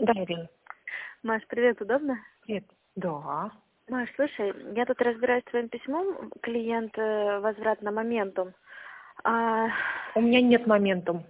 Да, Ирина. Маш, привет, удобно? Привет. Да. Маш, слушай, я тут разбираюсь с твоим письмом, клиент возврат на моментум. У меня нет моментум.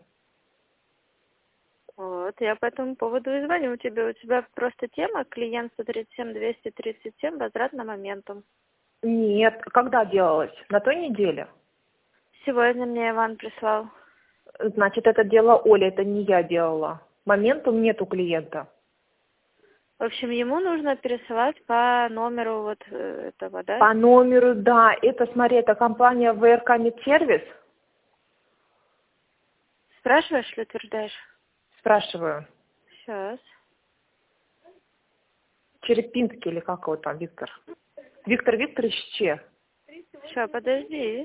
Вот, я по этому поводу и звоню тебе. У тебя просто тема клиент 137-237, возврат на моментум. Нет. Когда делалось? На той неделе? Сегодня мне Иван прислал. Значит, это дело Оля, это не я делала. Моментум нет у клиента. В общем, ему нужно пересылать по номеру вот этого, да? По номеру, да. Это, смотри, это компания ВРК Медсервис. Спрашиваешь или утверждаешь? Спрашиваю. Сейчас. Черепинский или как его там, Виктор? Виктор Викторович Че. Сейчас, подожди.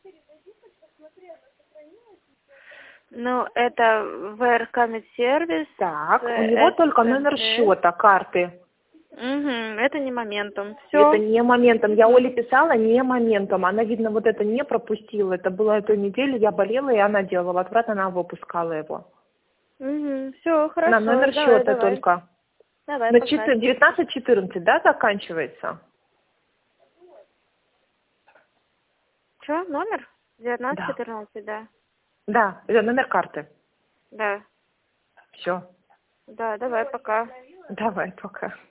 Ну, это ВРК Медсервис. Так, у него только номер счета, карты. Это не моментум. Это Все. не моментом. Я Оле писала, не моментом. Она, видно, вот это не пропустила. Это было эту неделю, я болела, и она делала возврат, она выпускала его. Все, хорошо. На номер Давай, счета давай. только. Давай, На пока. 19-14, да, заканчивается? Что, номер? Да. 19-14, да. Да, это номер карты. Да. Все. Да, давай, пока. Давай, пока.